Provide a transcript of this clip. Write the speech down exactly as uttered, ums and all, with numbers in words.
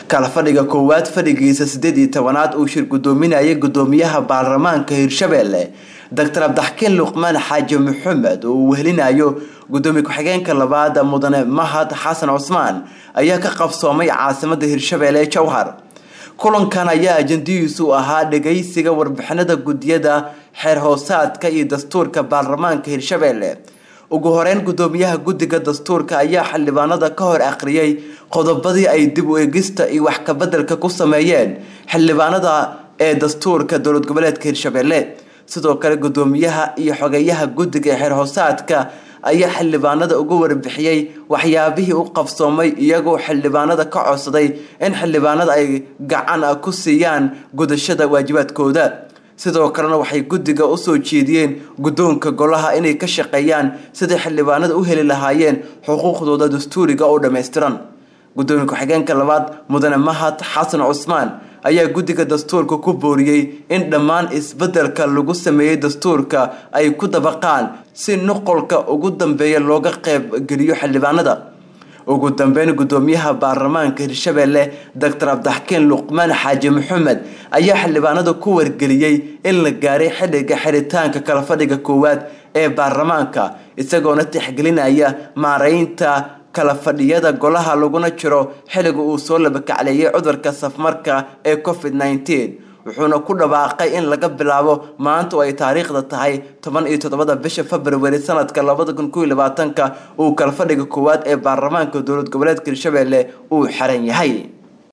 kala fadhiga koowaad fadhigiisa sideed iyo tobanaad uu shir gudoominayay gudoomiyaha baarlamaanka Hirshabelle Doctor Abdaxkiin Luqmaan Xaaji Maxamed oo wehelinayo gudoomiye ku-xigeenka labaad mudane Mahad Xasan Cusmaan ayaa ka qabsoomay caasimadda Hirshabelle Jowhar kulankan ayaa ajandiisu ahaa dhageysiga warbixinada gudiyada xeer hoosaadka iyo dastuurka baarlamaanka Hirshabelle ugu horeyn gudoomiyaha gudiga dastuurka ayaa xildhibaanada ka hor aqriyay qodobadii ay dib u eegista iyo wax ka bedelka ku sameeyeen xildhibaanada ee dastuurka dowlad goboleedka Hirshabelle sidoo kale gudoomiyaha iyo xogeyaha gudiga xeer hoosaadka ayaa xildhibaanada ugu warbixiyay waxyaabihii uu qabsoomay iyagoo xildhibaanada ka codsaday in xildhibaanada ay gacan ku siiyaan gudashada waajibaadkooda sidoo kalena waxay gudiga u soo jeediyeen gudoonka golaha inay ka shaqeeyaan sidii xildhibaanada u heli lahaayeen xuquuqdooda dastuuriga oo dhameystiran gudoomiye ku-xigeenka labaad mudane Mahad Xasan Cusmaan ayaa gudiga dastuurka ku booriyay in dhammaan isbedelka lagu sameeyay dastuurka ay ku dabaqaan si nuqolka ugu dambeeya looga qayb geliyo xildhibaanada ugu dambeyn gudoomiyaha baarlamaanka Hirshabelle Doctor Abdaxkiin Luqmaan Xaaji Maxamed ayaa xildhibaanada ku wargeliyay in la gaaray xilliga xiritaanka kala fadhiga koowaad ee baarlamaanka isagoo tixgelinaya maareynta kala fadhiyada golaha laguna jiro xilliga uu soo labakacleeyay cudurka safmarka ee covid nineteen wuxuuna ku dhawaaqay in laga bilaabo maanta oo ay taariikhda tahay toban iyo toddoba bisha February sanadka laba kun iyo labaatan uu kala fadhiga koowaad ee baarlamaanka dowlad goboleedka Hirshabelle uu xiran yahay.